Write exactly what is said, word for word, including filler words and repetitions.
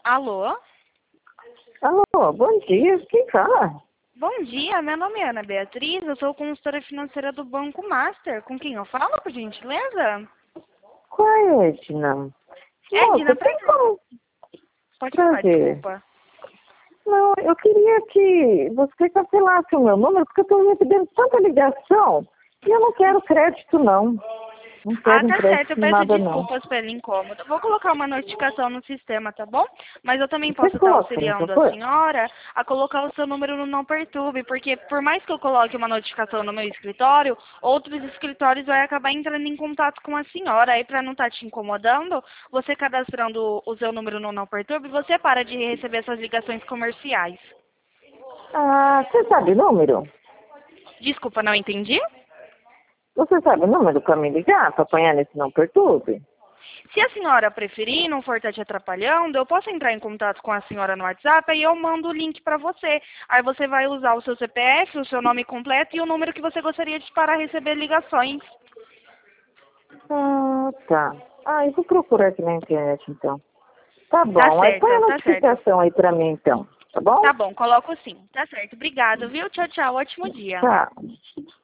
Alô? Alô, bom dia. Quem fala? Bom dia, meu nome é Ana Beatriz, eu sou consultora financeira do Banco Master. Com quem eu falo, por gentileza? Qual é, Edna? Edna, Moça, pra... tem como Pode falar, prazer? desculpa. Não, eu queria que você cancelasse o meu número, porque eu estou recebendo tanta ligação e eu não quero crédito, não. Não Ah, quero tá certo, eu empréstimo, peço nada, não. desculpas pelo incômodo. Vou colocar uma notificação no sistema, tá bom? Mas eu também Você posso estar coloca, por auxiliando a favor? senhora a colocar o seu número no Não Perturbe, porque por mais que eu coloque uma notificação no meu escritório, outros escritórios vão acabar entrando em contato com a senhora. Aí, para não estar te incomodando, você cadastrando o seu número no Não Perturbe, você para de receber essas ligações comerciais. Ah, você sabe o número? Desculpa, não entendi? Você sabe o número para me ligar, para apanhar nesse não perturbe? Se a senhora preferir, não for estar te atrapalhando, eu posso entrar em contato com a senhora no WhatsApp e eu mando o link para você. Aí você vai usar o seu C P F, o seu nome completo e o número que você gostaria de para receber ligações. Ah, tá. Ah, eu vou procurar aqui na internet, então. Tá Tá bom, aí põe a certo, tá certo. notificação aí para mim, então. Tá bom? Tá bom, coloco sim. Tá certo. Obrigado, viu? Tchau, tchau. Ótimo dia. Tá.